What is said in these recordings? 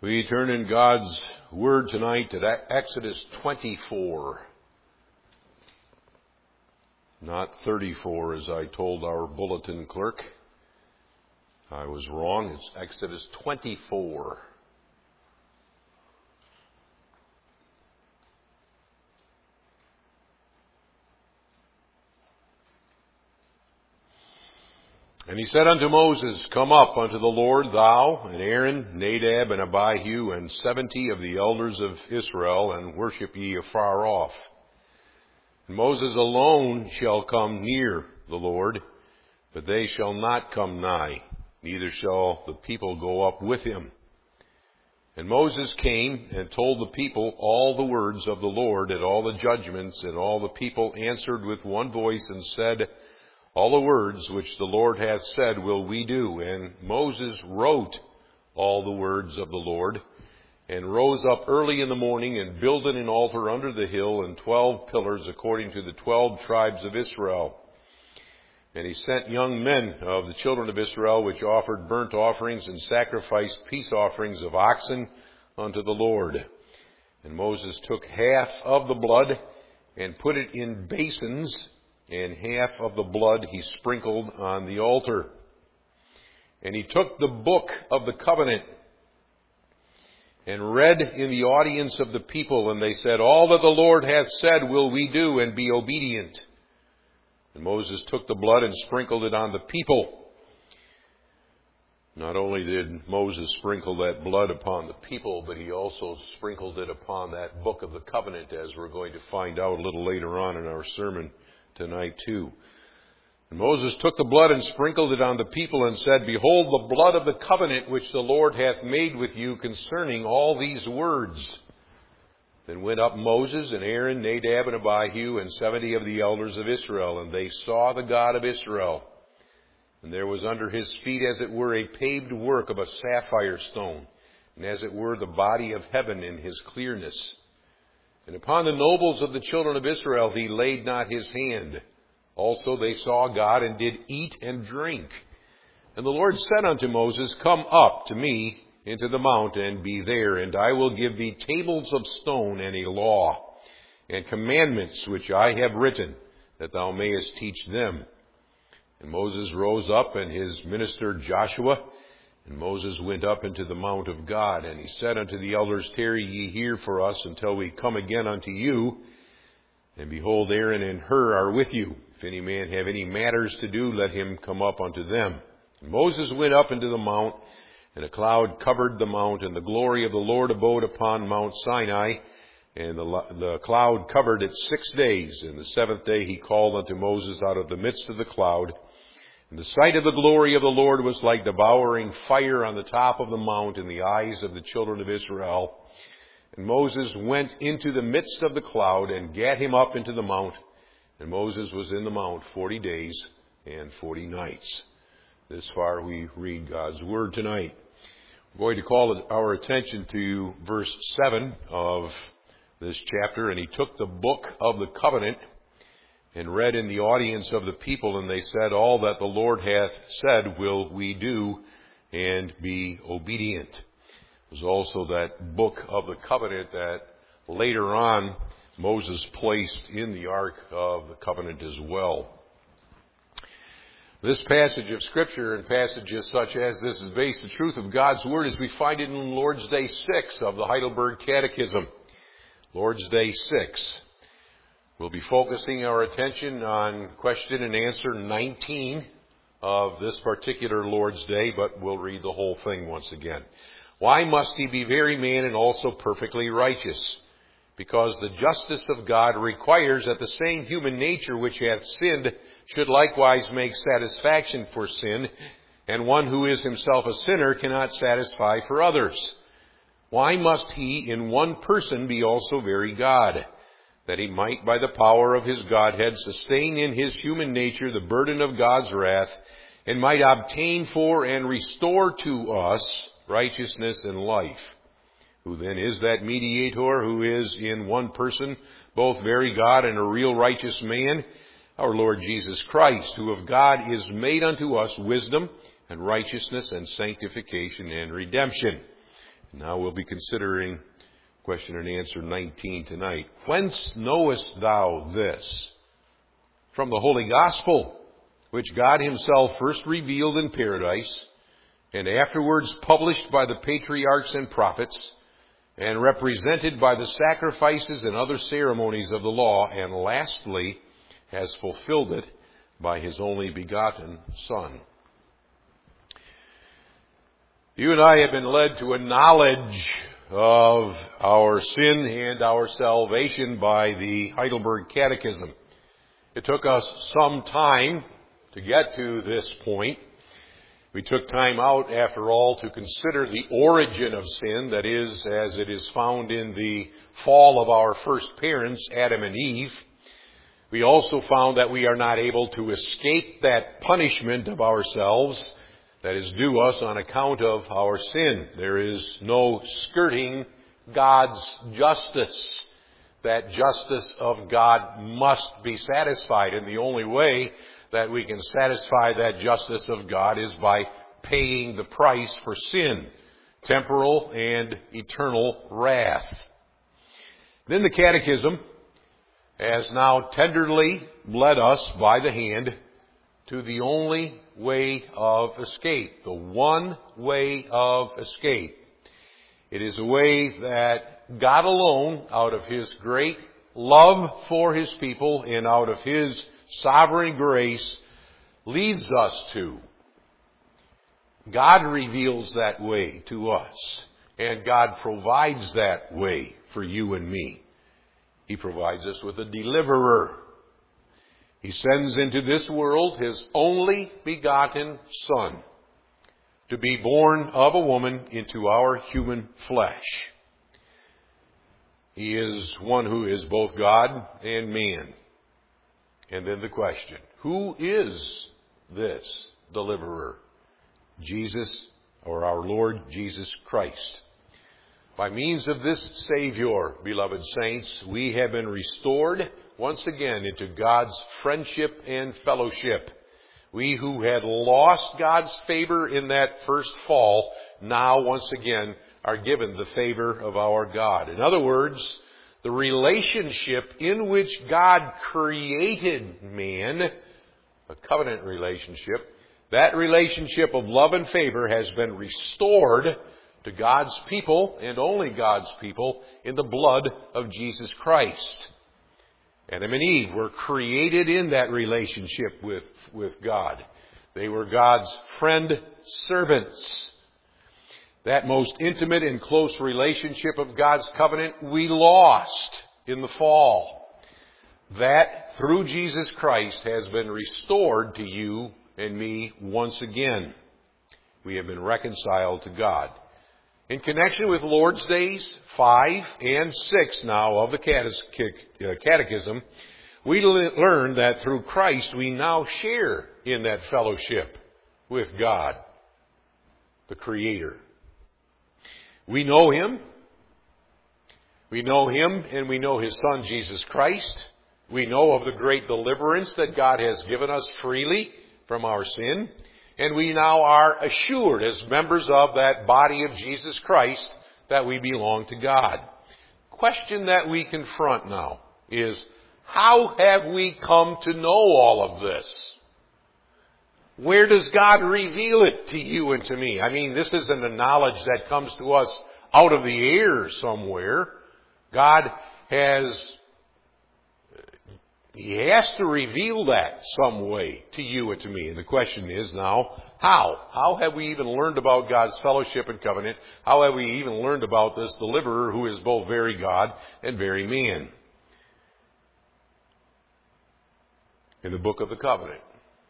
We turn in God's Word tonight to Exodus 24. Not 34, as I told our bulletin clerk. I was wrong. It's Exodus 24. And he said unto Moses, Come up unto the Lord, thou, and Aaron, Nadab, and Abihu, and 70 of the elders of Israel, and worship ye afar off. And Moses alone shall come near the Lord, but they shall not come nigh, neither shall the people go up with him. And Moses came and told the people all the words of the Lord, and all the judgments, and all the people answered with one voice, and said, All the words which the Lord hath said will we do. And Moses wrote all the words of the Lord, and rose up early in the morning, and builded an altar under the hill, and 12 pillars according to the 12 tribes of Israel. And he sent young men of the children of Israel, which offered burnt offerings and sacrificed peace offerings of oxen unto the Lord. And Moses took half of the blood, and put it in basins, and half of the blood he sprinkled on the altar. And he took the book of the covenant, and read in the audience of the people, and they said, All that the Lord hath said will we do, and be obedient. And Moses took the blood and sprinkled it on the people. Not only did Moses sprinkle that blood upon the people, but he also sprinkled it upon that book of the covenant, as we're going to find out a little later on in our sermon tonight too. And Moses took the blood and sprinkled it on the people, and said, Behold the blood of the covenant which the Lord hath made with you concerning all these words. Then went up Moses and Aaron, Nadab and Abihu, and 70 of the elders of Israel, and they saw the God of Israel. And there was under his feet as it were a paved work of a sapphire stone, and as it were the body of heaven in his clearness. And upon the nobles of the children of Israel he laid not his hand. Also they saw God, and did eat and drink. And the Lord said unto Moses, Come up to me into the mount, and be there, and I will give thee tables of stone, and a law, and commandments which I have written, that thou mayest teach them. And Moses rose up, and his minister Joshua. And Moses went up into the mount of God, and he said unto the elders, Tarry ye here for us until we come again unto you. And behold, Aaron and Hur are with you. If any man have any matters to do, let him come up unto them. And Moses went up into the mount, and a cloud covered the mount, and the glory of the Lord abode upon Mount Sinai. And the cloud covered it 6 days. And the 7th day he called unto Moses out of the midst of the cloud. And the sight of the glory of the Lord was like devouring fire on the top of the mount in the eyes of the children of Israel. And Moses went into the midst of the cloud, and gat him up into the mount. And Moses was in the mount 40 days and 40 nights. This far we read God's Word tonight. We're going to call our attention to verse 7 of this chapter. And he took the book of the covenant, and read in the audience of the people, and they said, All that the Lord hath said will we do, and be obedient. It was also that book of the covenant that later on Moses placed in the ark of the covenant as well. This passage of Scripture, and passages such as this, is based on the truth of God's Word as we find it in Lord's Day 6 of the Heidelberg Catechism. Lord's Day 6. We'll be focusing our attention on question and answer 19 of this particular Lord's Day, but we'll read the whole thing once again. Why must he be very man and also perfectly righteous? Because the justice of God requires that the same human nature which hath sinned should likewise make satisfaction for sin, and one who is himself a sinner cannot satisfy for others. Why must he in one person be also very God? That he might by the power of his Godhead sustain in his human nature the burden of God's wrath, and might obtain for and restore to us righteousness and life. Who then is that mediator who is in one person both very God and a real righteous man? Our Lord Jesus Christ, who of God is made unto us wisdom and righteousness and sanctification and redemption. Now we'll be considering question and answer 19 tonight. Whence knowest thou this? From the Holy Gospel, which God himself first revealed in paradise, and afterwards published by the patriarchs and prophets, and represented by the sacrifices and other ceremonies of the law, and lastly has fulfilled it by his only begotten Son. You and I have been led to a knowledge of our sin and our salvation by the Heidelberg Catechism. It took us some time to get to this point. We took time out, after all, to consider the origin of sin, that is, as it is found in the fall of our first parents, Adam and Eve. We also found that we are not able to escape that punishment of ourselves that is due us on account of our sin. There is no skirting God's justice. That justice of God must be satisfied, and the only way that we can satisfy that justice of God is by paying the price for sin, temporal and eternal wrath. Then the Catechism has now tenderly led us by the hand to the only way of escape, the one way of escape. It is a way that God alone, out of his great love for his people and out of his sovereign grace, leads us to. God reveals that way to us, and God provides that way for you and me. He provides us with a deliverer. He sends into this world his only begotten Son to be born of a woman into our human flesh. He is one who is both God and man. And then the question, who is this deliverer? Jesus, or our Lord Jesus Christ. By means of this Savior, beloved saints, we have been restored once again into God's friendship and fellowship. We who had lost God's favor in that first fall, now once again are given the favor of our God. In other words, the relationship in which God created man, a covenant relationship, that relationship of love and favor has been restored to God's people, and only God's people, in the blood of Jesus Christ. Adam and Eve were created in that relationship with God. They were God's friend servants. That most intimate and close relationship of God's covenant we lost in the fall. That, through Jesus Christ, has been restored to you and me once again. We have been reconciled to God. In connection with Lord's Days 5 and 6 now of the Catechism, we learn that through Christ we now share in that fellowship with God, the Creator. We know Him. We know Him and we know His Son, Jesus Christ. We know of the great deliverance that God has given us freely from our sin. And we now are assured as members of that body of Jesus Christ that we belong to God. The question that we confront now is, how have we come to know all of this? Where does God reveal it to you and to me? I mean, this isn't a knowledge that comes to us out of the air somewhere. God He has to reveal that some way to you and to me. And the question is now, how? How have we even learned about God's fellowship and covenant? How have we even learned about this deliverer who is both very God and very man? In the book of the covenant.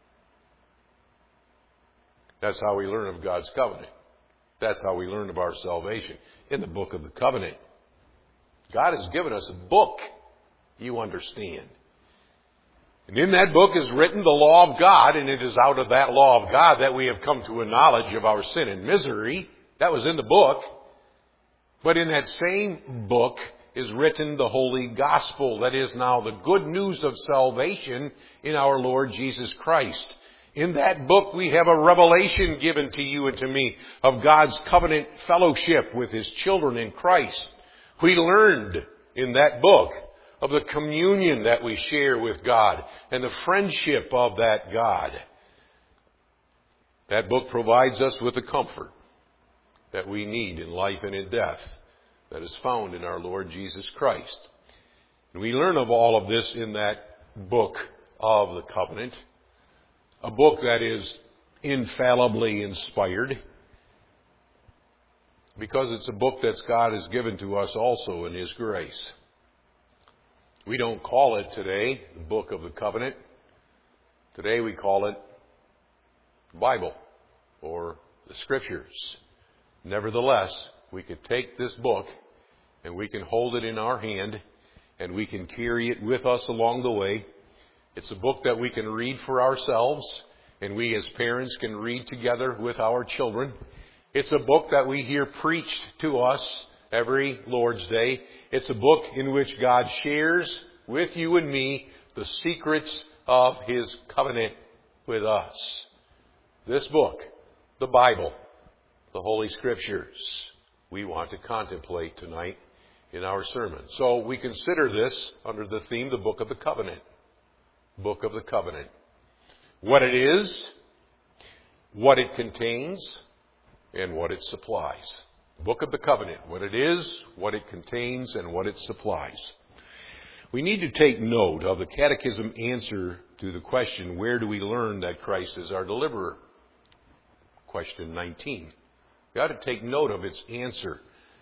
That's how we learn of God's covenant. That's how we learn of our salvation. In the book of the covenant. God has given us a book, you understand. And in that book is written the law of God, and it is out of that law of God that we have come to a knowledge of our sin and misery. That was in the book. But in that same book is written the Holy Gospel, that is now the good news of salvation in our Lord Jesus Christ. In that book, we have a revelation given to you and to me of God's covenant fellowship with His children in Christ. We learned in that book of the communion that we share with God and the friendship of that God. That book provides us with the comfort that we need in life and in death that is found in our Lord Jesus Christ. And we learn of all of this in that book of the covenant, a book that is infallibly inspired, because it's a book that God has given to us also in His grace. We don't call it today the Book of the Covenant. Today we call it the Bible or the Scriptures. Nevertheless, we could take this book and we can hold it in our hand and we can carry it with us along the way. It's a book that we can read for ourselves and we as parents can read together with our children. It's a book that we hear preached to us every Lord's Day. It's a book in which God shares with you and me the secrets of His covenant with us. This book, the Bible, the Holy Scriptures, we want to contemplate tonight in our sermon. So we consider this under the theme, the Book of the Covenant. Book of the Covenant. What it is, what it contains, and what it supplies. Book of the Covenant. What it is, what it contains, and what it supplies. We need to take note of the Catechism answer to the question, where do we learn that Christ is our deliverer? Question 19. We ought to take note of its answer.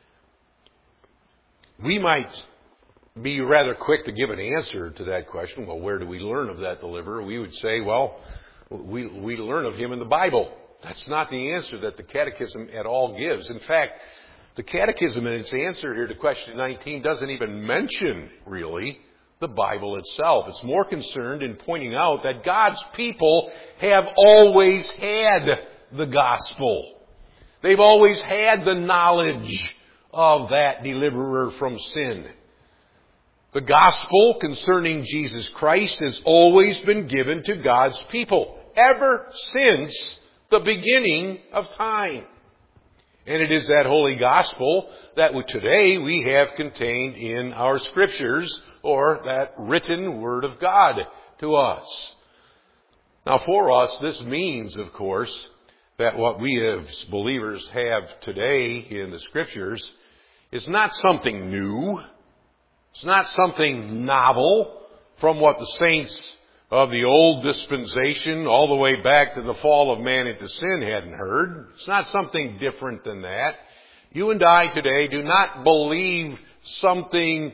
We might be rather quick to give an answer to that question. Well, where do we learn of that deliverer? We would say, well, we learn of Him in the Bible. That's not the answer that the Catechism at all gives. In fact, the Catechism in its answer here to question 19 doesn't even mention, really, the Bible itself. It's more concerned in pointing out that God's people have always had the gospel. They've always had the knowledge of that deliverer from sin. The gospel concerning Jesus Christ has always been given to God's people, ever since the beginning of time. And it is that holy gospel that today we have contained in our Scriptures, or that written Word of God to us. Now for us, this means, of course, that what we as believers have today in the Scriptures is not something new. It's not something novel from what the saints of the old dispensation all the way back to the fall of man into sin hadn't heard. It's not something different than that. You and I today do not believe something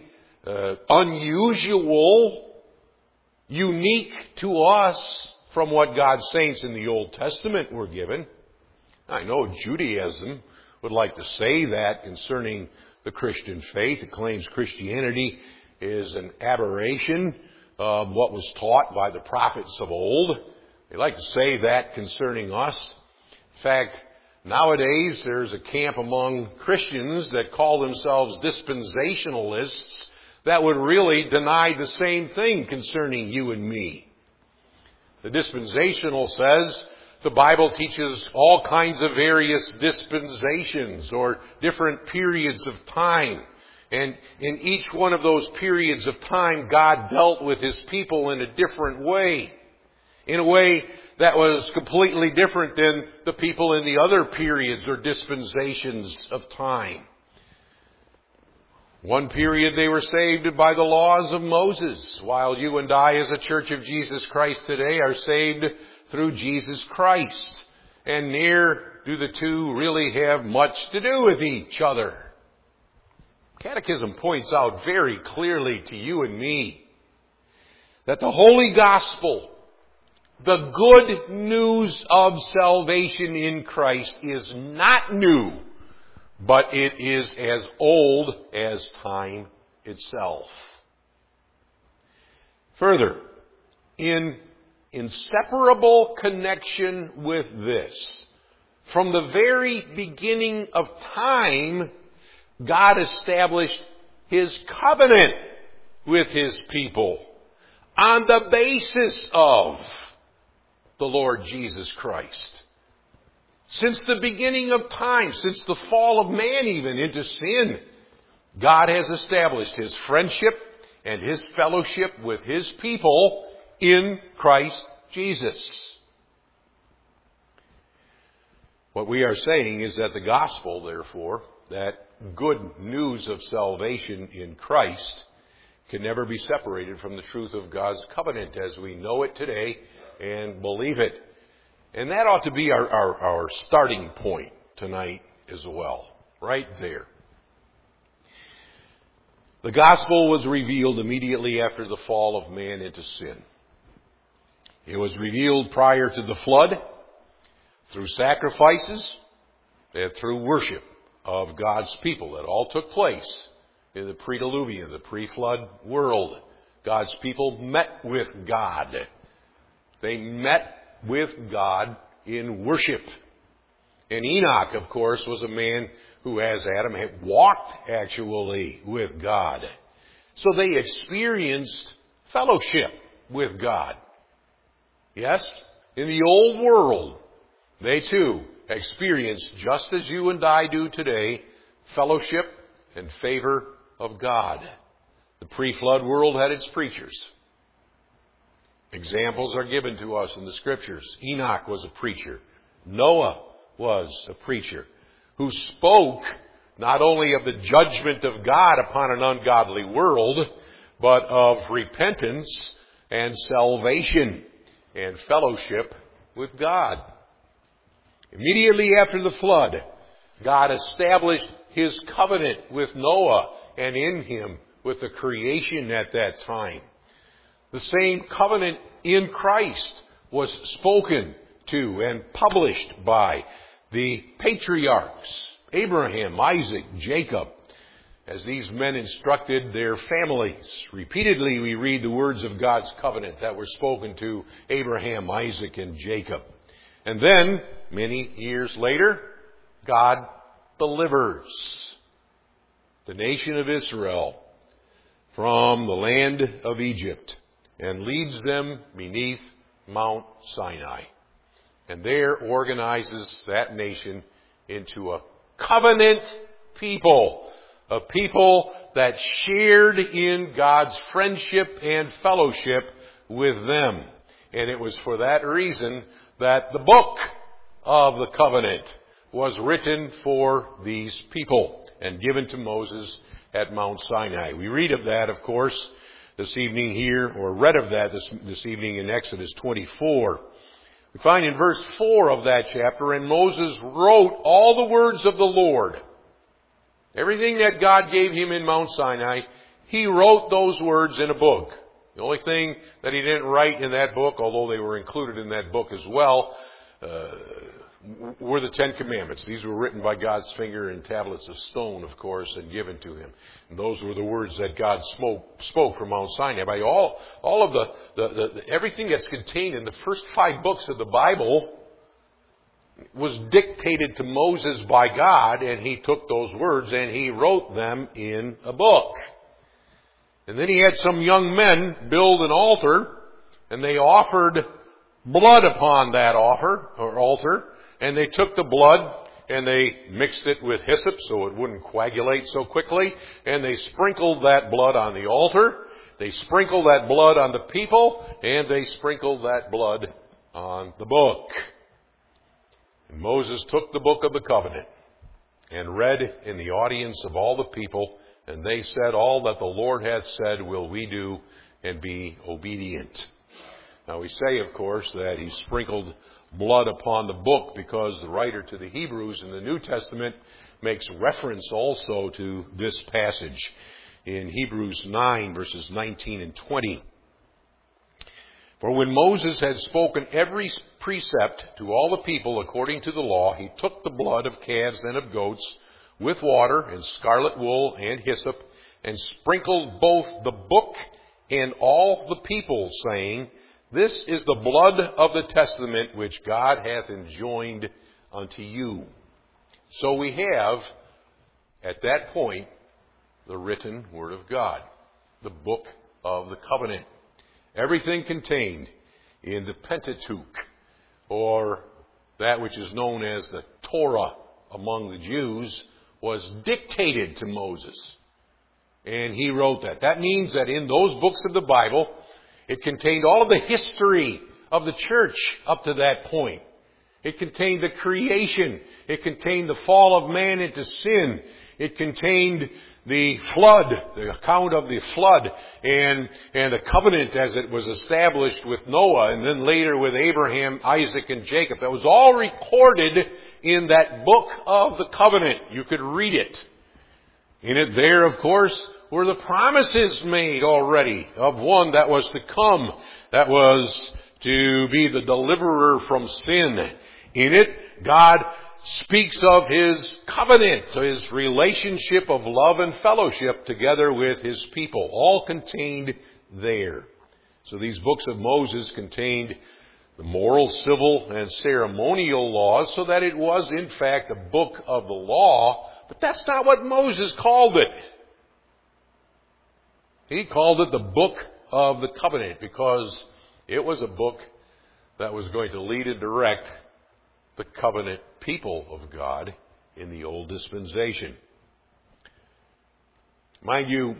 unusual, unique to us from what God's saints in the Old Testament were given. I know Judaism would like to say that concerning the Christian faith. It claims Christianity is an aberration of what was taught by the prophets of old. They like to say that concerning us. In fact, nowadays there's a camp among Christians that call themselves dispensationalists that would really deny the same thing concerning you and me. The dispensational says the Bible teaches all kinds of various dispensations or different periods of time. And in each one of those periods of time, God dealt with His people in a different way. In a way that was completely different than the people in the other periods or dispensations of time. One period they were saved by the laws of Moses, while you and I as a Church of Jesus Christ today are saved through Jesus Christ. And near do the two really have much to do with each other. Catechism points out very clearly to you and me that the Holy Gospel, the good news of salvation in Christ, is not new, but it is as old as time itself. Further, in inseparable connection with this, from the very beginning of time, God established His covenant with His people on the basis of the Lord Jesus Christ. Since the beginning of time, since the fall of man even into sin, God has established His friendship and His fellowship with His people in Christ Jesus. What we are saying is that the gospel, therefore, that good news of salvation in Christ, can never be separated from the truth of God's covenant as we know it today and believe it. And that ought to be our starting point tonight as well, right there. The gospel was revealed immediately after the fall of man into sin. It was revealed prior to the flood, through sacrifices, and through worship of God's people. That all took place in the pre-diluvian, the pre-flood world. God's people met with God. They met with God in worship. And Enoch, of course, was a man who, as Adam, had walked actually with God. So they experienced fellowship with God. Yes, in the old world, they too experienced, just as you and I do today, fellowship and favor of God. The pre-flood world had its preachers. Examples are given to us in the Scriptures. Enoch was a preacher. Noah was a preacher who spoke not only of the judgment of God upon an ungodly world, but of repentance and salvation and fellowship with God. Immediately after the flood, God established His covenant with Noah and in him with the creation at that time. The same covenant in Christ was spoken to and published by the patriarchs, Abraham, Isaac, Jacob, as these men instructed their families. Repeatedly we read the words of God's covenant that were spoken to Abraham, Isaac, and Jacob. And then, many years later, God delivers the nation of Israel from the land of Egypt and leads them beneath Mount Sinai. And there organizes that nation into a covenant people, a people that shared in God's friendship and fellowship with them. And it was for that reason that the book of the covenant was written for these people and given to Moses at Mount Sinai. We read of that, of course, this evening here, or read of that this evening in Exodus 24. We find in verse 4 of that chapter, and Moses wrote all the words of the Lord. Everything that God gave him in Mount Sinai, he wrote those words in a book. The only thing that he didn't write in that book, although they were included in that book as well, were the Ten Commandments. These were written by God's finger in tablets of stone, of course, and given to him. And those were the words that God spoke from Mount Sinai. By all of the everything that's contained in the first 5 books of the Bible was dictated to Moses by God, and he took those words and he wrote them in a book. And then he had some young men build an altar, and they offered blood upon that altar, and they took the blood and they mixed it with hyssop so it wouldn't coagulate so quickly, and they sprinkled that blood on the altar, they sprinkled that blood on the people, and they sprinkled that blood on the book. And Moses took the book of the covenant and read in the audience of all the people, and they said, "All that the Lord hath said will we do, and be obedient." Now we say, of course, that he sprinkled blood upon the book because the writer to the Hebrews in the New Testament makes reference also to this passage in Hebrews 9, verses 19 and 20. For when Moses had spoken every precept to all the people according to the law, he took the blood of calves and of goats with water and scarlet wool and hyssop, and sprinkled both the book and all the people, saying, "This is the blood of the testament which God hath enjoined unto you." So we have, at that point, the written Word of God, the book of the covenant. Everything contained in the Pentateuch, or that which is known as the Torah among the Jews, was dictated to Moses. And he wrote that. That means that in those books of the Bible, it contained all of the history of the church up to that point. It contained the creation. It contained the fall of man into sin. It contained the flood, the account of the flood, and the covenant as it was established with Noah, and then later with Abraham, Isaac, and Jacob. That was all recorded in that book of the covenant. You could read it. In it there, of course, were the promises made already of one that was to come, that was to be the deliverer from sin. In it, God speaks of His covenant, His relationship of love and fellowship together with His people, all contained there. So these books of Moses contained the moral, civil, and ceremonial laws, so that it was, in fact, a book of the law. But that's not what Moses called it. He called it the book of the covenant because it was a book that was going to lead and direct the covenant people of God in the old dispensation. Mind you,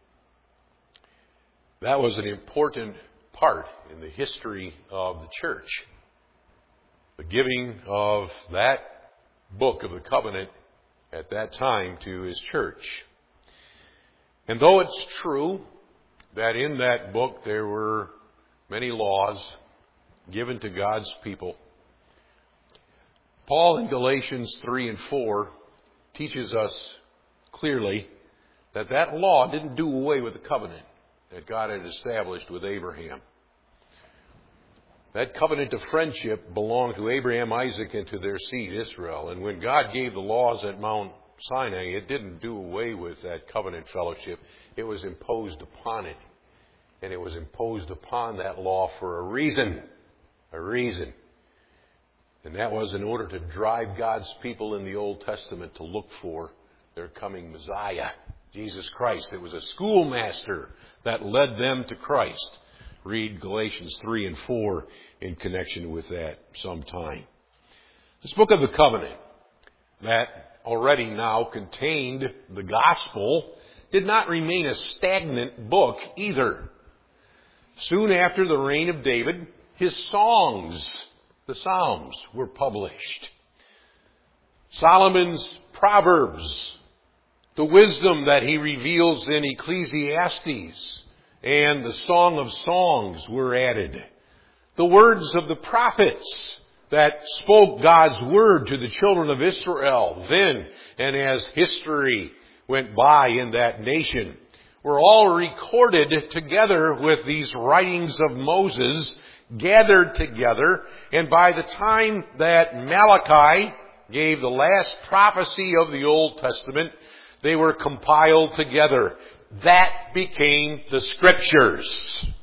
that was an important part in the history of the church. The giving of that book of the covenant at that time to His church. And though it's true that in that book there were many laws given to God's people, Paul in Galatians 3 and 4 teaches us clearly that that law didn't do away with the covenant that God had established with Abraham. That covenant of friendship belonged to Abraham, Isaac, and to their seed, Israel. And when God gave the laws at Mount Sinai, it didn't do away with that covenant fellowship. It was imposed upon it. And it was imposed upon that law for a reason. A reason. And that was in order to drive God's people in the Old Testament to look for their coming Messiah, Jesus Christ. It was a schoolmaster that led them to Christ. Read Galatians 3 and 4 in connection with that sometime. This book of the covenant that already now contained the gospel did not remain a stagnant book either. Soon after the reign of David, his songs, the Psalms, were published. Solomon's Proverbs, the wisdom that he reveals in Ecclesiastes, and the Song of Songs were added. The words of the prophets that spoke God's word to the children of Israel then and as history went by in that nation were all recorded together with these writings of Moses, gathered together. And by the time that Malachi gave the last prophecy of the Old Testament, they were compiled together. That became the Scriptures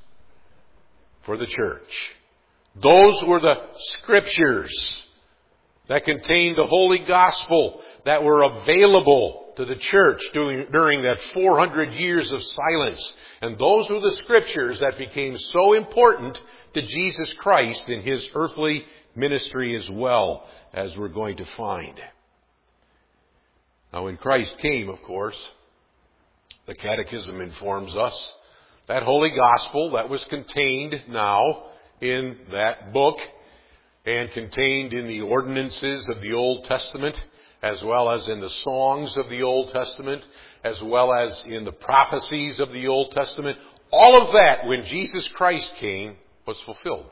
for the church. Those were the Scriptures that contained the Holy Gospel that were available to the church during that 400 years of silence. And those were the Scriptures that became so important to Jesus Christ in His earthly ministry as well, as we're going to find. Now when Christ came, of course, the Catechism informs us that Holy Gospel that was contained now in that book and contained in the ordinances of the Old Testament, as well as in the songs of the Old Testament, as well as in the prophecies of the Old Testament, all of that, when Jesus Christ came, was fulfilled.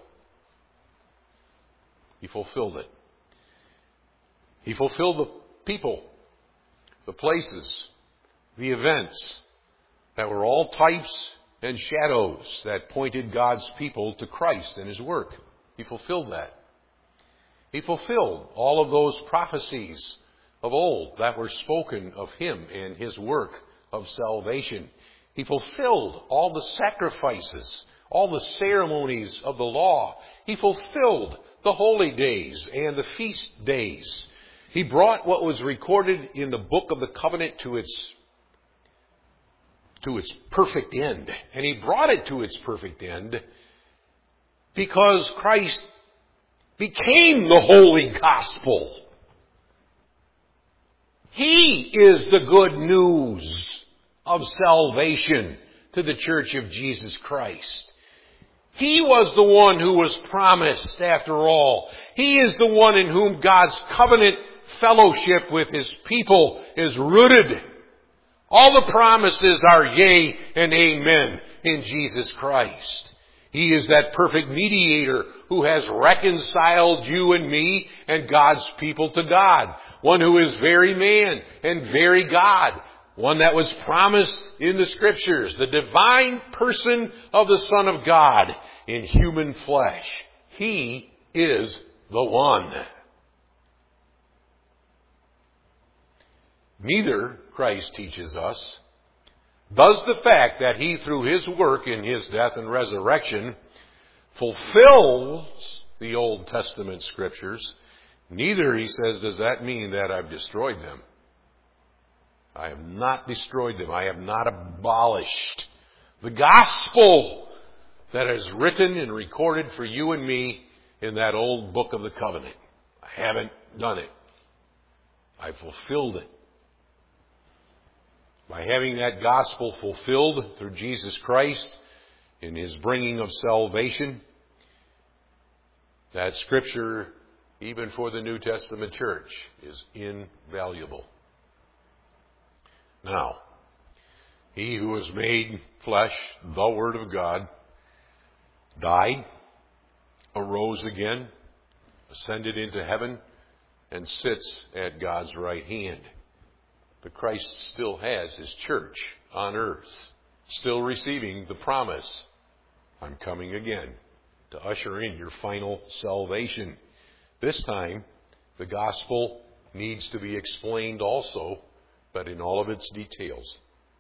He fulfilled it. He fulfilled the people, the places, the events that were all types and shadows that pointed God's people to Christ and His work. He fulfilled that. He fulfilled all of those prophecies of old that were spoken of Him and His work of salvation. He fulfilled all the sacrifices, all the ceremonies of the law. He fulfilled the holy days and the feast days. He brought what was recorded in the book of the covenant to its perfect end. And He brought it to its perfect end because Christ became the holy gospel. He is the good news of salvation to the Church of Jesus Christ. He was the one who was promised after all. He is the one in whom God's covenant fellowship with His people is rooted. All the promises are yea and amen in Jesus Christ. He is that perfect mediator who has reconciled you and me and God's people to God. One who is very man and very God. One that was promised in the Scriptures. The divine person of the Son of God in human flesh. He is the one. Neither, Christ teaches us, does the fact that He, through His work in His death and resurrection, fulfills the Old Testament Scriptures, neither, he says, does that mean that I've destroyed them. I have not destroyed them. I have not abolished the gospel that is written and recorded for you and me in that old book of the covenant. I haven't done it. I've fulfilled it. By having that gospel fulfilled through Jesus Christ in His bringing of salvation, that Scripture, even for the New Testament church, is invaluable. Now, He who was made flesh, the Word of God, died, arose again, ascended into heaven, and sits at God's right hand. But Christ still has His church on earth, still receiving the promise, I'm coming again to usher in your final salvation. This time, the gospel needs to be explained also, but in all of its details.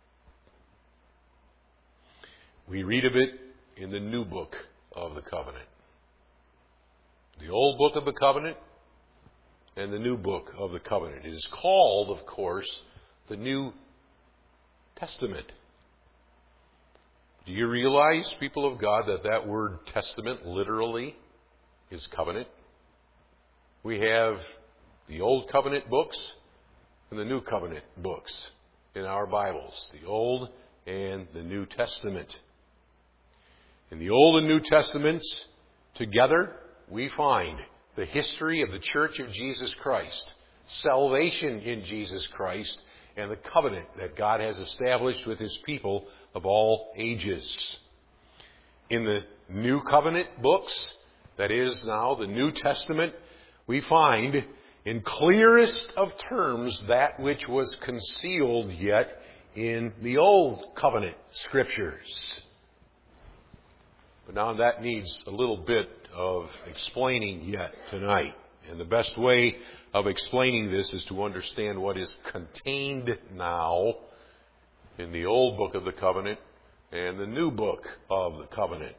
We read of it in the new book of the covenant. The old book of the covenant and the new book of the covenant. It is called, of course, the New Testament. Do you realize, people of God, that that word testament literally is covenant? We have the Old Covenant books and the New Covenant books in our Bibles, the Old and the New Testament. In the Old and New Testaments, together, we find the history of the Church of Jesus Christ, salvation in Jesus Christ, and the covenant that God has established with His people of all ages. In the New Covenant books, that is now the New Testament, we find in clearest of terms that which was concealed yet in the Old Covenant Scriptures. But now that needs a little bit of explaining yet tonight. And the best way of explaining this is to understand what is contained now in the old book of the covenant and the new book of the covenant.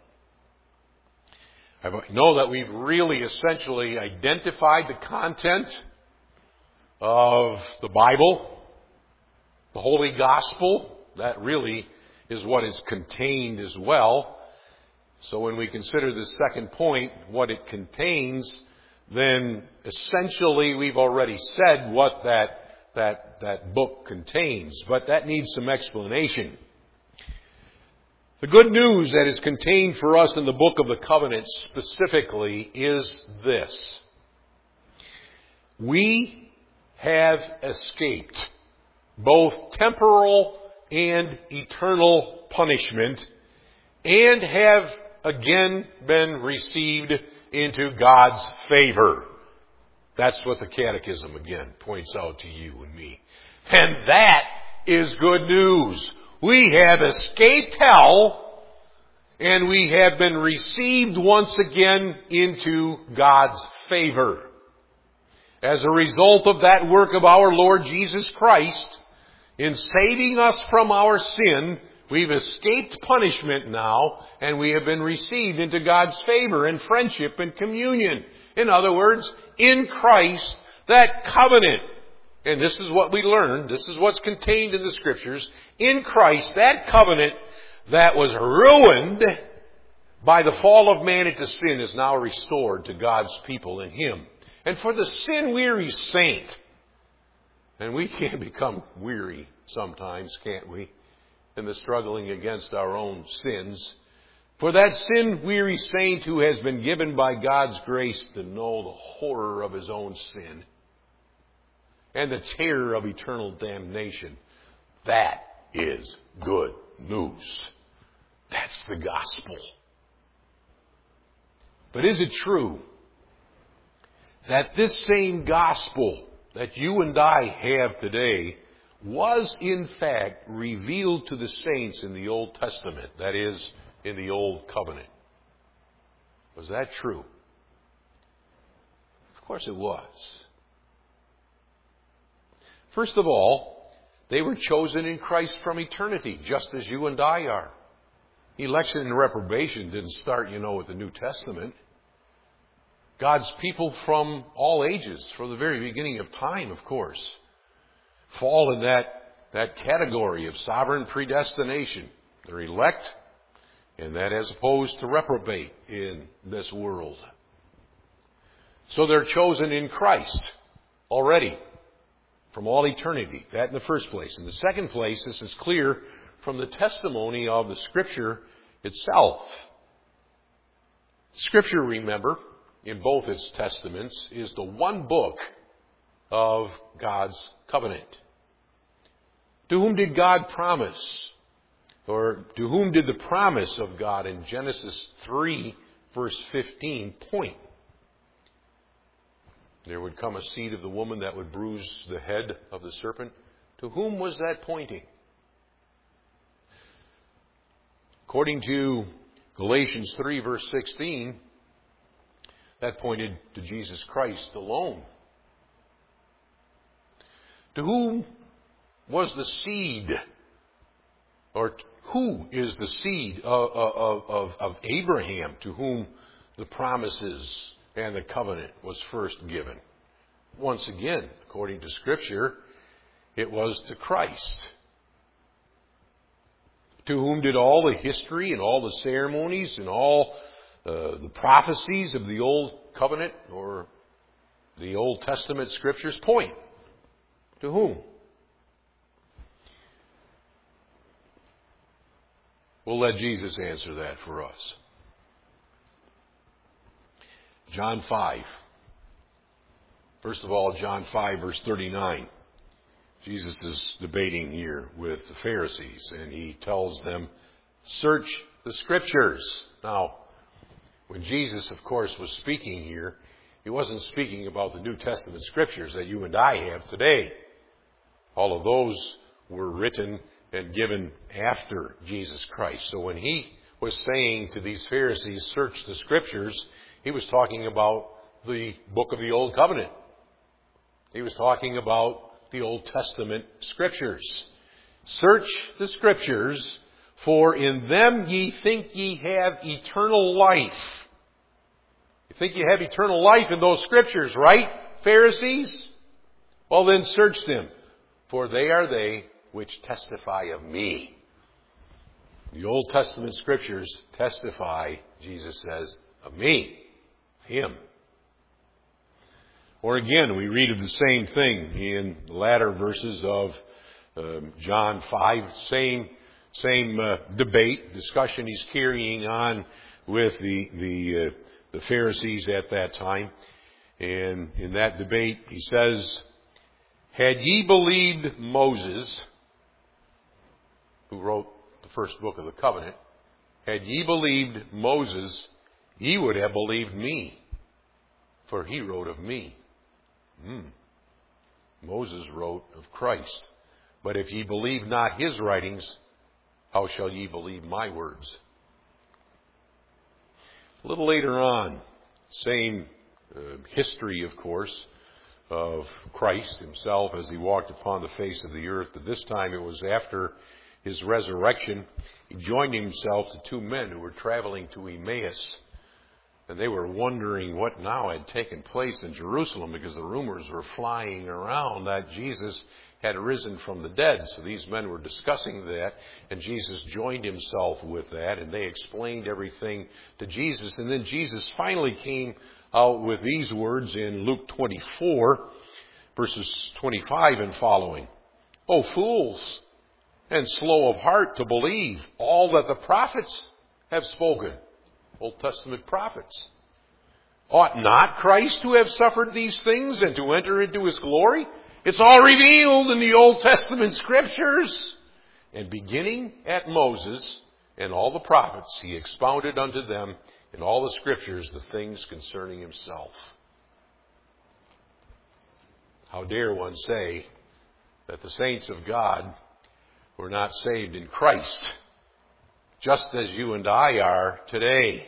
I know that we've really essentially identified the content of the Bible, the Holy Gospel. That really is what is contained as well. So when we consider the second point, what it contains, then essentially we've already said what that book contains. But that needs some explanation. The good news that is contained for us in the book of the covenant specifically is this. We have escaped both temporal and eternal punishment and have again been received into God's favor. That's what the Catechism again points out to you and me. And that is good news. We have escaped hell and we have been received once again into God's favor. As a result of that work of our Lord Jesus Christ, in saving us from our sin, we've escaped punishment now, and we have been received into God's favor and friendship and communion. In other words, in Christ, that covenant, and this is what we learned, this is what's contained in the Scriptures, in Christ, that covenant that was ruined by the fall of man into sin, is now restored to God's people in Him. And for the sin-weary saint, and we can become weary sometimes, can't we, in the struggling against our own sins. For that sin-weary saint who has been given by God's grace to know the horror of his own sin and the terror of eternal damnation, that is good news. That's the gospel. But is it true that this same gospel that you and I have today was in fact revealed to the saints in the Old Testament, that is, in the Old Covenant? Was that true? Of course it was. First of all, they were chosen in Christ from eternity, just as you and I are. Election and reprobation didn't start, with the New Testament. God's people from all ages, from the very beginning of time, of course, fall in that category of sovereign predestination. They're elect, and that as opposed to reprobate in this world. So they're chosen in Christ already from all eternity. That in the first place. In the second place, this is clear from the testimony of the Scripture itself. Scripture, remember, in both its testaments, is the one book of God's covenant. To whom did God promise? Or to whom did the promise of God in Genesis 3, verse 15 point? There would come a seed of the woman that would bruise the head of the serpent. To whom was that pointing? According to Galatians 3, verse 16, that pointed to Jesus Christ alone. To whom was the seed, or who is the seed of Abraham, to whom the promises and the covenant was first given? Once again, according to Scripture, it was to Christ. To whom did all the history and all the ceremonies and all the prophecies of the Old Covenant or the Old Testament Scriptures point? To whom? We'll let Jesus answer that for us. John 5. First of all, John 5, verse 39. Jesus is debating here with the Pharisees, and he tells them, search the Scriptures. Now, when Jesus, of course, was speaking here, he wasn't speaking about the New Testament Scriptures that you and I have today. All of those were written and given after Jesus Christ. So when he was saying to these Pharisees, search the Scriptures, he was talking about the book of the Old Covenant. He was talking about the Old Testament Scriptures. Search the Scriptures, for in them ye think ye have eternal life. You think you have eternal life in those Scriptures, right, Pharisees? Well, then search them, for they are they which testify of me. The Old Testament Scriptures testify, Jesus says, of me, Him. Or again, we read of the same thing in the latter verses of John 5. Same debate, discussion he's carrying on with the Pharisees at that time. And in that debate, he says, had ye believed Moses, who wrote the first book of the covenant, had ye believed Moses, ye would have believed me, for he wrote of me. Moses wrote of Christ. But if ye believe not his writings, how shall ye believe my words? A little later on, same history, of course, of Christ himself as he walked upon the face of the earth. But this time it was after his resurrection. He joined himself to two men who were traveling to Emmaus. And they were wondering what now had taken place in Jerusalem, because the rumors were flying around that Jesus had risen from the dead. So these men were discussing that, and Jesus joined himself with that, and they explained everything to Jesus. And then Jesus finally came out with these words in Luke 24, verses 25 and following. "O fools, and slow of heart to believe all that the prophets have spoken." Old Testament prophets. "Ought not Christ to have suffered these things and to enter into his glory? It's all revealed in the Old Testament scriptures." And beginning at Moses and all the prophets, he expounded unto them in all the scriptures the things concerning himself. How dare one say that the saints of God were not saved in Christ, just as you and I are today.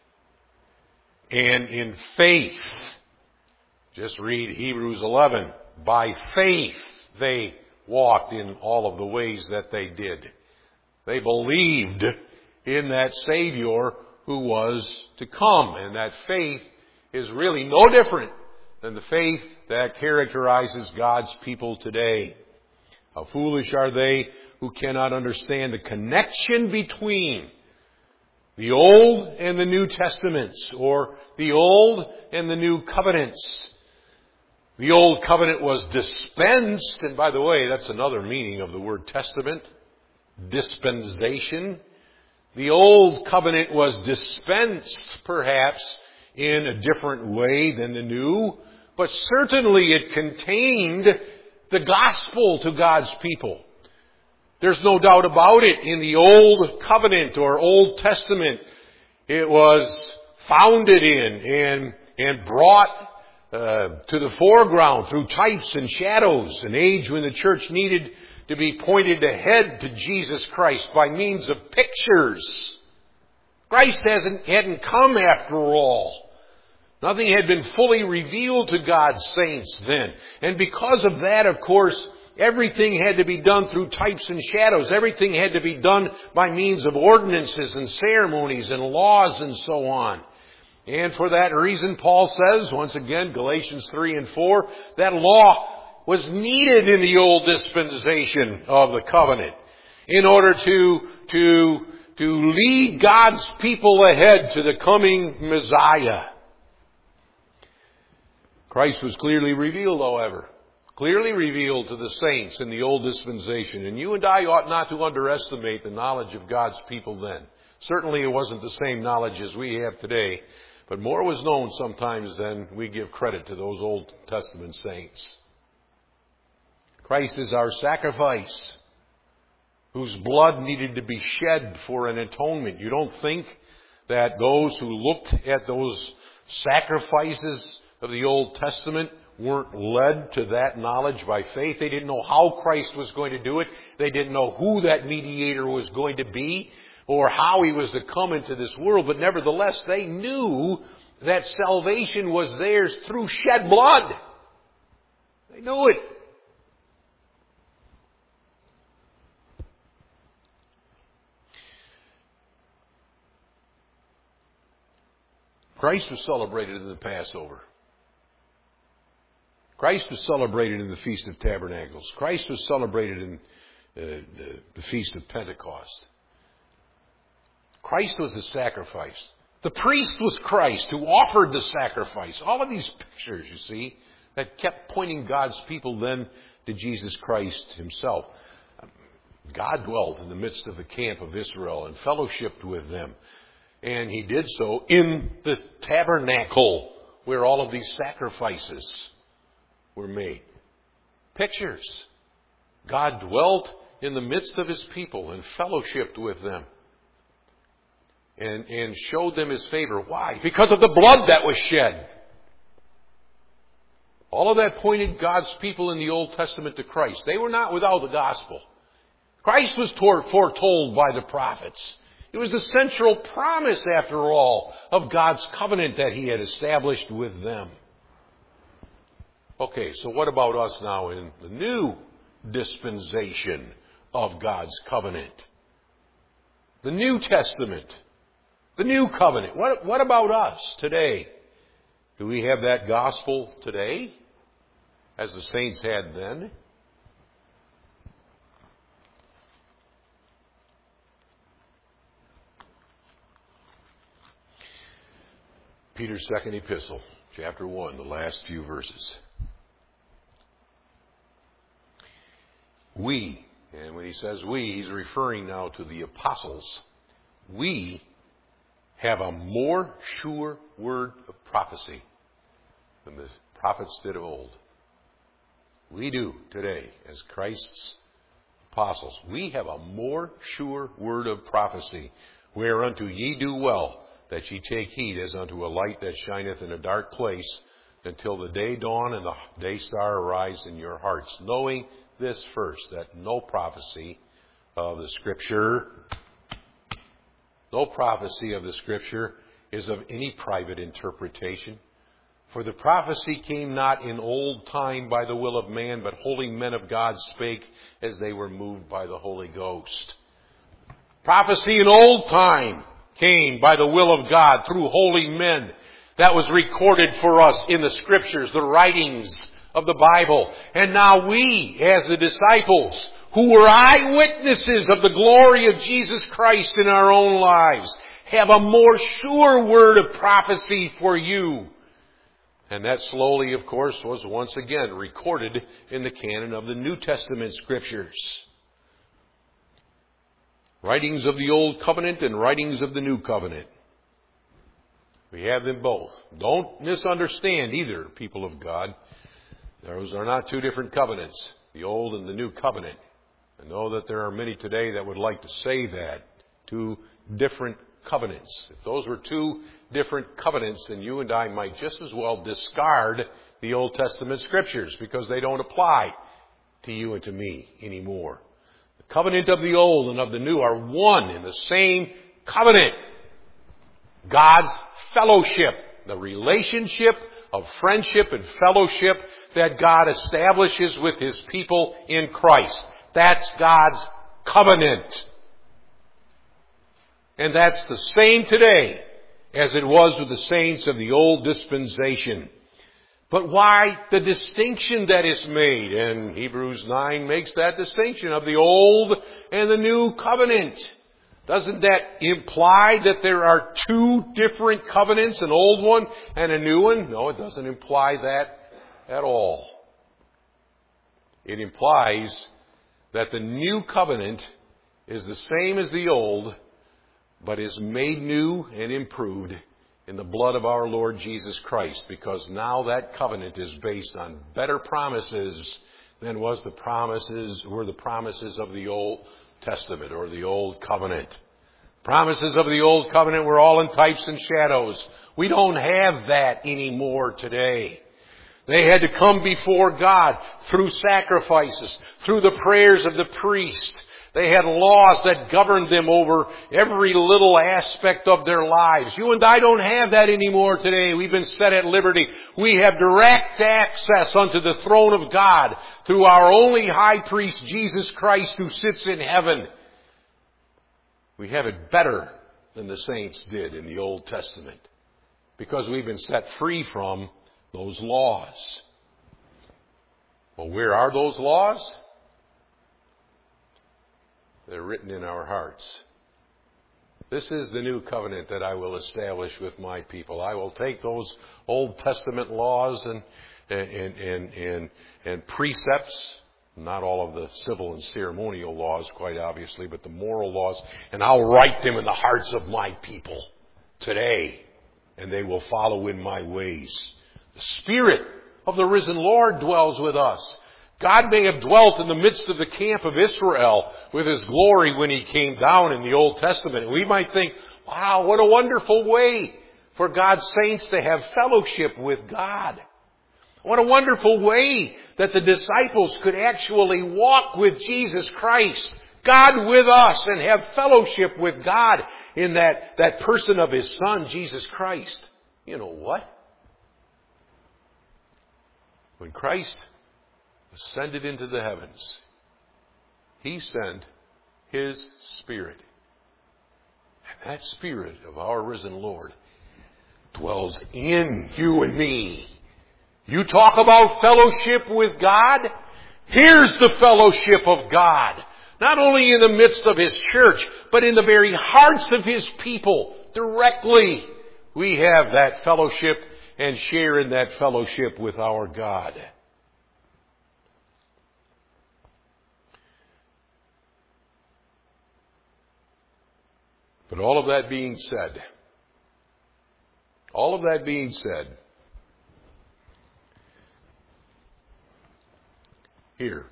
And in faith, just read Hebrews 11, by faith they walked in all of the ways that they did. They believed in that Savior who was to come. And that faith is really no different than the faith that characterizes God's people today. How foolish are they who cannot understand the connection between the Old and the New Testaments, or the Old and the New Covenants. The Old Covenant was dispensed, and by the way, that's another meaning of the word testament, dispensation. The Old Covenant was dispensed, perhaps, in a different way than the New, but certainly it contained the gospel to God's people. There's no doubt about it. In the Old Covenant or Old Testament, it was founded in and brought to the foreground through types and shadows, an age when the church needed to be pointed ahead to Jesus Christ by means of pictures. Christ hadn't come after all. Nothing had been fully revealed to God's saints then. And because of that, of course, everything had to be done through types and shadows. Everything had to be done by means of ordinances and ceremonies and laws and so on. And for that reason, Paul says, once again, Galatians 3 and 4, that law was needed in the old dispensation of the covenant in order to lead God's people ahead to the coming Messiah. Christ was clearly revealed, however. Clearly revealed to the saints in the old dispensation. And you and I ought not to underestimate the knowledge of God's people then. Certainly it wasn't the same knowledge as we have today, but more was known sometimes than we give credit to those Old Testament saints. Christ is our sacrifice, whose blood needed to be shed for an atonement. You don't think that those who looked at those sacrifices of the Old Testament weren't led to that knowledge by faith? They didn't know how Christ was going to do it. They didn't know who that mediator was going to be or how he was to come into this world. But nevertheless, they knew that salvation was theirs through shed blood. They knew it. Christ was celebrated in the Passover. Christ was celebrated in the Feast of Tabernacles. Christ was celebrated in the Feast of Pentecost. Christ was the sacrifice. The priest was Christ who offered the sacrifice. All of these pictures, you see, that kept pointing God's people then to Jesus Christ himself. God dwelt in the midst of the camp of Israel and fellowshiped with them. And he did so in the tabernacle where all of these sacrifices were made. Pictures. God dwelt in the midst of his people and fellowshiped with them. And showed them his favor. Why? Because of the blood that was shed. All of that pointed God's people in the Old Testament to Christ. They were not without the gospel. Christ was foretold by the prophets. It was the central promise, after all, of God's covenant that he had established with them. Okay, so what about us now in the new dispensation of God's covenant? The New Testament. The new covenant. What about us today? Do we have that gospel today as the saints had then? Peter's second epistle, chapter 1, the last few verses. We, and when he says we, he's referring now to the apostles. We have a more sure word of prophecy than the prophets did of old. We do today, as Christ's apostles. We have a more sure word of prophecy, whereunto ye do well, that ye take heed as unto a light that shineth in a dark place, until the day dawn and the day star arise in your hearts, knowing this first, that no prophecy of the Scripture is of any private interpretation. For the prophecy came not in old time by the will of man, but holy men of God spake as they were moved by the Holy Ghost. Prophecy in old time came by the will of God through holy men. That was recorded for us in the Scriptures, the writings of the Bible. And now we, as the disciples, who were eyewitnesses of the glory of Jesus Christ in our own lives, have a more sure word of prophecy for you. And that slowly, of course, was once again recorded in the canon of the New Testament Scriptures. Writings of the Old Covenant and writings of the New Covenant. We have them both. Don't misunderstand either, people of God. Those are not two different covenants, the Old and the New Covenant. I know that there are many today that would like to say that. Two different covenants. If those were two different covenants, then you and I might just as well discard the Old Testament Scriptures, because they don't apply to you and to me anymore. The covenant of the Old and of the New are one in the same covenant. God's fellowship, the relationship of friendship and fellowship that God establishes with His people in Christ. That's God's covenant. And that's the same today as it was with the saints of the old dispensation. But why the distinction that is made? And Hebrews 9 makes that distinction of the old and the new covenant. Doesn't that imply that there are two different covenants, an old one and a new one? No, it doesn't imply that at all. It implies that the new covenant is the same as the old, but is made new and improved in the blood of our Lord Jesus Christ, because now that covenant is based on better promises than were the promises of the Old Testament or the Old Covenant. Promises of the Old Covenant were all in types and shadows. We don't have that anymore today. They had to come before God through sacrifices, through the prayers of the priest. They had laws that governed them over every little aspect of their lives. You and I don't have that anymore today. We've been set at liberty. We have direct access unto the throne of God through our only high priest, Jesus Christ, who sits in heaven. We have it better than the saints did in the Old Testament, because we've been set free from those laws. Well, where are those laws? They're written in our hearts. This is the new covenant that I will establish with my people. I will take those Old Testament laws and precepts, not all of the civil and ceremonial laws, quite obviously, but the moral laws, and I'll write them in the hearts of my people today, and they will follow in my ways. The Spirit of the risen Lord dwells with us. God may have dwelt in the midst of the camp of Israel with His glory when He came down in the Old Testament. And we might think, wow, what a wonderful way for God's saints to have fellowship with God. What a wonderful way that the disciples could actually walk with Jesus Christ, God with us, and have fellowship with God in that person of His Son, Jesus Christ. You know what? When Christ ascended into the heavens, He sent His Spirit. And that Spirit of our risen Lord dwells in you and me. You talk about fellowship with God? Here's the fellowship of God. Not only in the midst of His church, but in the very hearts of His people. Directly, we have that fellowship and share in that fellowship with our God. But all of that being said, here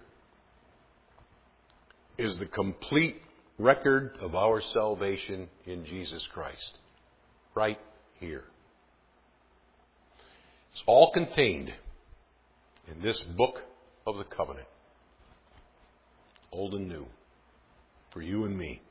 is the complete record of our salvation in Jesus Christ. Right here. It's all contained in this book of the covenant. Old and new. For you and me.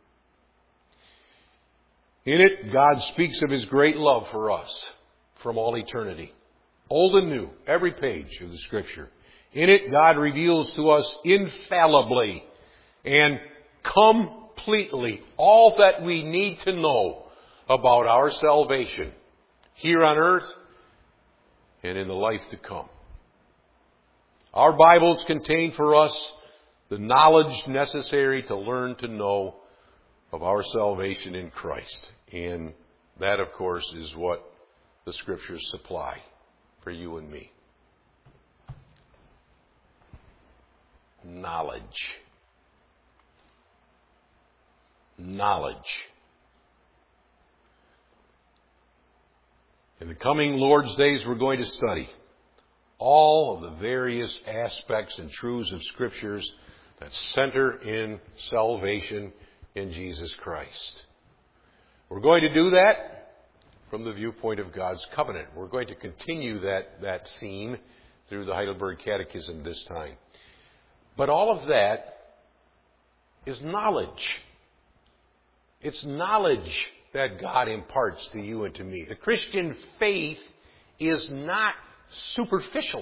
In it, God speaks of His great love for us from all eternity. Old and new, every page of the Scripture. In it, God reveals to us infallibly and completely all that we need to know about our salvation here on earth and in the life to come. Our Bibles contain for us the knowledge necessary to learn to know of our salvation in Christ. And that, of course, is what the Scriptures supply for you and me. Knowledge. In the coming Lord's days, we're going to study all of the various aspects and truths of Scriptures that center in salvation in Jesus Christ. We're going to do that from the viewpoint of God's covenant. We're going to continue that theme through the Heidelberg Catechism this time. But all of that is knowledge. It's knowledge that God imparts to you and to me. The Christian faith is not superficial.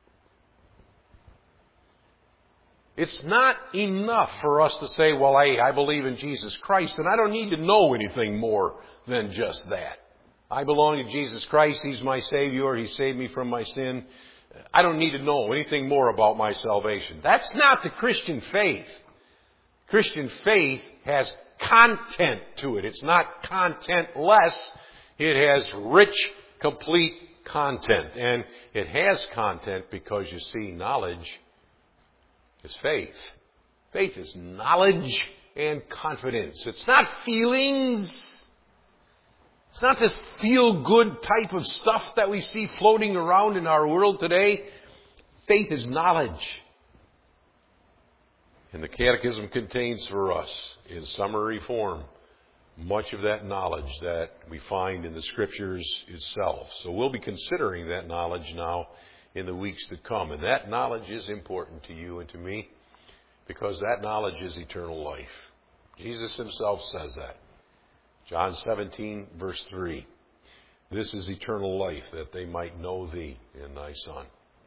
It's not enough for us to say, well, I believe in Jesus Christ, and I don't need to know anything more than just that. I belong to Jesus Christ. He's my Savior. He saved me from my sin. I don't need to know anything more about my salvation. That's not the Christian faith. Christian faith has content to it. It's not contentless. It has rich, complete content. And it has content because, you see, knowledge is faith. Faith is knowledge and confidence. It's not feelings. It's not this feel-good type of stuff that we see floating around in our world today. Faith is knowledge. And the Catechism contains for us, in summary form, much of that knowledge that we find in the Scriptures itself. So we'll be considering that knowledge now in the weeks to come. And that knowledge is important to you and to me because that knowledge is eternal life. Jesus Himself says that. John 17, verse 3. This is eternal life, that they might know Thee and Thy Son.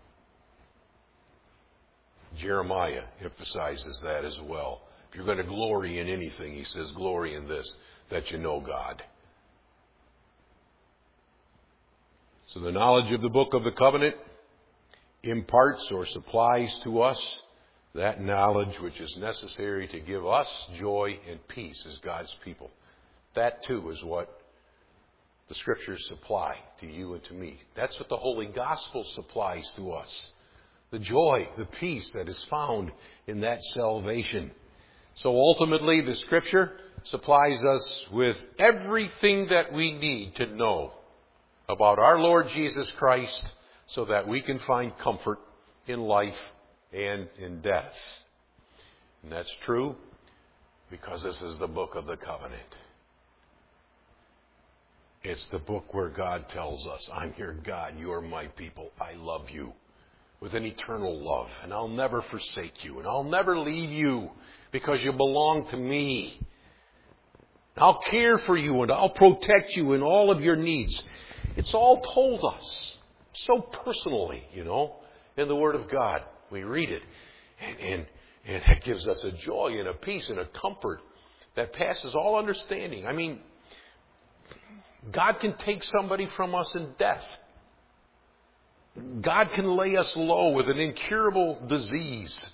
Jeremiah emphasizes that as well. If you're going to glory in anything, he says, glory in this, that you know God. So the knowledge of the book of the covenant imparts or supplies to us that knowledge which is necessary to give us joy and peace as God's people. That too is what the Scriptures supply to you and to me. That's what the Holy Gospel supplies to us. The joy, the peace that is found in that salvation. So ultimately, the Scripture supplies us with everything that we need to know about our Lord Jesus Christ so that we can find comfort in life and in death. And that's true because this is the book of the covenant. It's the book where God tells us, I'm your God, you are my people, I love you with an eternal love, and I'll never forsake you, and I'll never leave you because you belong to me. I'll care for you, and I'll protect you in all of your needs. It's all told us so personally, in the Word of God. We read it, and it gives us a joy and a peace and a comfort that passes all understanding. I mean, God can take somebody from us in death. God can lay us low with an incurable disease.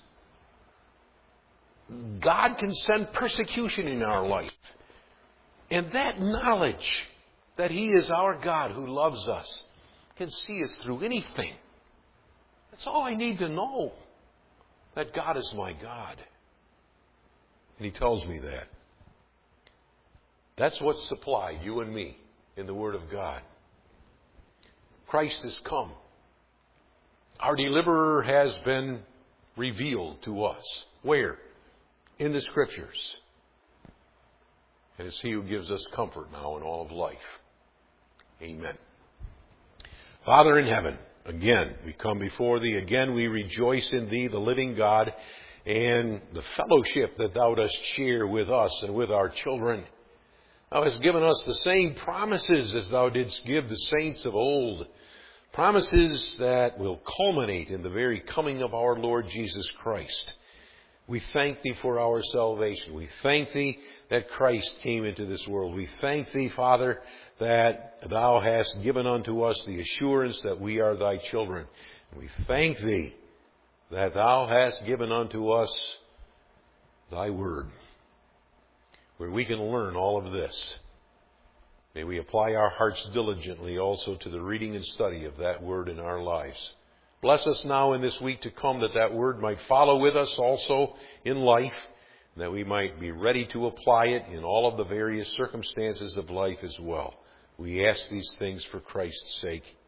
God can send persecution in our life. And that knowledge that He is our God who loves us can see us through anything. That's all I need to know, that God is my God. And He tells me that. That's what's supplied, you and me, in the Word of God. Christ has come. Our deliverer has been revealed to us. Where? In the Scriptures. And it's He who gives us comfort now in all of life. Amen. Father in heaven, again we come before Thee. Again we rejoice in Thee, the living God, and the fellowship that Thou dost share with us and with our children. Thou hast given us the same promises as Thou didst give the saints of old. Promises that will culminate in the very coming of our Lord Jesus Christ. We thank Thee for our salvation. We thank Thee that Christ came into this world. We thank Thee, Father, that Thou hast given unto us the assurance that we are Thy children. We thank Thee that Thou hast given unto us Thy Word, where we can learn all of this. May we apply our hearts diligently also to the reading and study of that Word in our lives. Bless us now in this week to come, that Word might follow with us also in life, and that we might be ready to apply it in all of the various circumstances of life as well. We ask these things for Christ's sake.